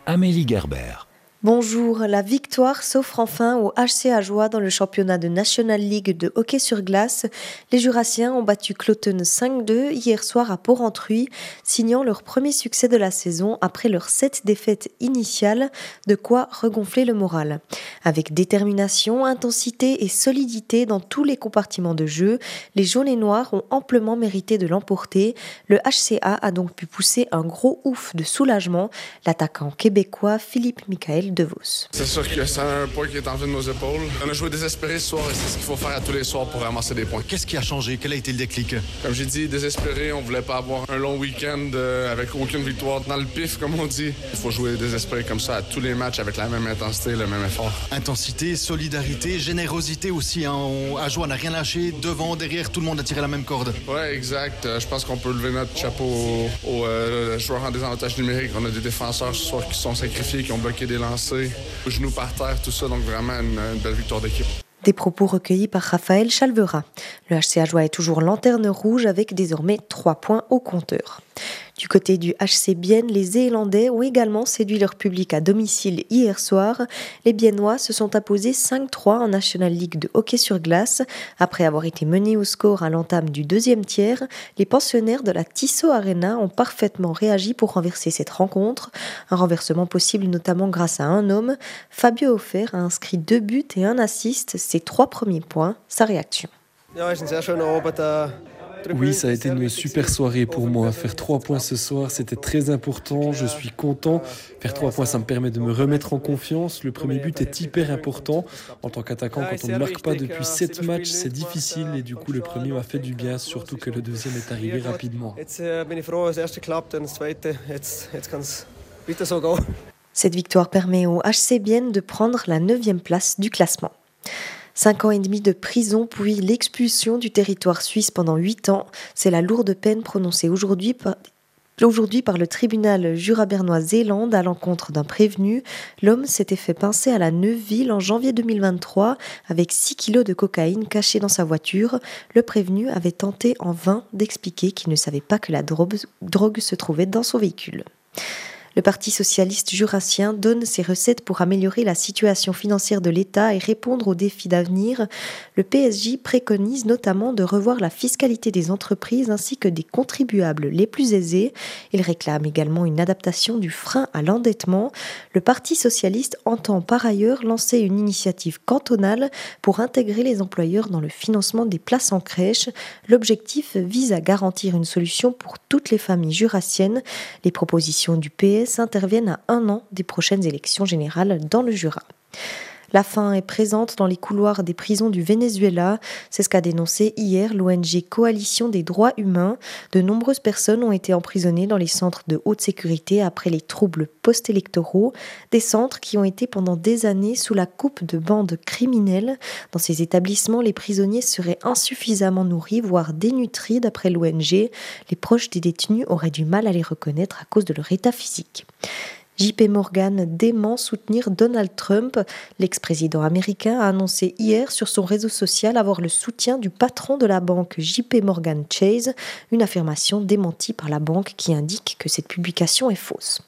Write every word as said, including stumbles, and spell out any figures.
Amélie Gerber. Bonjour, la victoire s'offre enfin au H C Ajoie dans le championnat de National League de hockey sur glace. Les Jurassiens ont battu Cloton cinq deux hier soir à Porrentruy, signant leur premier succès de la saison après leurs sept défaites initiales, de quoi regonfler le moral. Avec détermination, intensité et solidité dans tous les compartiments de jeu, les jaunes et noirs ont amplement mérité de l'emporter. Le H C A a donc pu pousser un gros ouf de soulagement, l'attaquant québécois Philippe Michael DeVos. C'est sûr que c'est un point qui est enlevé de nos épaules. On a joué désespéré ce soir et c'est ce qu'il faut faire à tous les soirs pour ramasser des points. Qu'est-ce qui a changé? Quel a été le déclic? Comme j'ai dit, désespéré, on voulait pas avoir un long week-end euh, avec aucune victoire dans le pif, comme on dit. Il faut jouer désespéré comme ça à tous les matchs avec la même intensité, le même effort. Intensité, solidarité, générosité aussi. Hein. On, à jouer, on n'a rien lâché. Devant, derrière, tout le monde a tiré la même corde. Ouais, exact. Euh, je pense qu'on peut lever notre chapeau aux, aux euh, joueurs en désavantage numérique. On a des défenseurs ce soir qui se sont sacrifiés, qui ont bloqué des lancers. Genoux par terre, tout ça, donc vraiment une, une belle victoire d'équipe. Des propos recueillis par Raphaël Chalvera. Le H C Ajoie est toujours lanterne rouge avec désormais trois points au compteur. Du côté du H C Bienne, les Zélandais ont également séduit leur public à domicile hier soir. Les Biennois se sont imposés cinq trois en National League de hockey sur glace. Après avoir été menés au score à l'entame du deuxième tiers, les pensionnaires de la Tissot Arena ont parfaitement réagi pour renverser cette rencontre. Un renversement possible notamment grâce à un homme. Fabio Hofer a inscrit deux buts et un assist, ses trois premiers points. Sa réaction. Oui, ça a été une super soirée pour moi. Faire trois points ce soir, c'était très important. Je suis content. Faire trois points, ça me permet de me remettre en confiance. Le premier but est hyper important. En tant qu'attaquant, quand on ne marque pas depuis sept matchs, c'est difficile. Et du coup, le premier m'a fait du bien, surtout que le deuxième est arrivé rapidement. Cette victoire permet au H C Bienne de prendre la neuvième place du classement. Cinq ans et demi de prison, puis l'expulsion du territoire suisse pendant huit ans. C'est la lourde peine prononcée aujourd'hui par, aujourd'hui par le tribunal Jura-Bernois-Zélande à l'encontre d'un prévenu. L'homme s'était fait pincer à la Neuville en janvier deux mille vingt-trois avec six kilos de cocaïne cachée dans sa voiture. Le prévenu avait tenté en vain d'expliquer qu'il ne savait pas que la drogue, drogue se trouvait dans son véhicule. Le Parti socialiste jurassien donne ses recettes pour améliorer la situation financière de l'État et répondre aux défis d'avenir. Le P S J préconise notamment de revoir la fiscalité des entreprises ainsi que des contribuables les plus aisés. Il réclame également une adaptation du frein à l'endettement. Le Parti socialiste entend par ailleurs lancer une initiative cantonale pour intégrer les employeurs dans le financement des places en crèche. L'objectif vise à garantir une solution pour toutes les familles jurassiennes. Les propositions du P S interviennent à un an des prochaines élections générales dans le Jura. La faim est présente dans les couloirs des prisons du Venezuela. C'est ce qu'a dénoncé hier l'O N G Coalition des droits humains. De nombreuses personnes ont été emprisonnées dans les centres de haute sécurité après les troubles post-électoraux. Des centres qui ont été pendant des années sous la coupe de bandes criminelles. Dans ces établissements, les prisonniers seraient insuffisamment nourris, voire dénutris d'après l'O N G. Les proches des détenus auraient du mal à les reconnaître à cause de leur état physique. J P Morgan dément soutenir Donald Trump. L'ex-président américain a annoncé hier sur son réseau social avoir le soutien du patron de la banque J P Morgan Chase, une affirmation démentie par la banque qui indique que cette publication est fausse.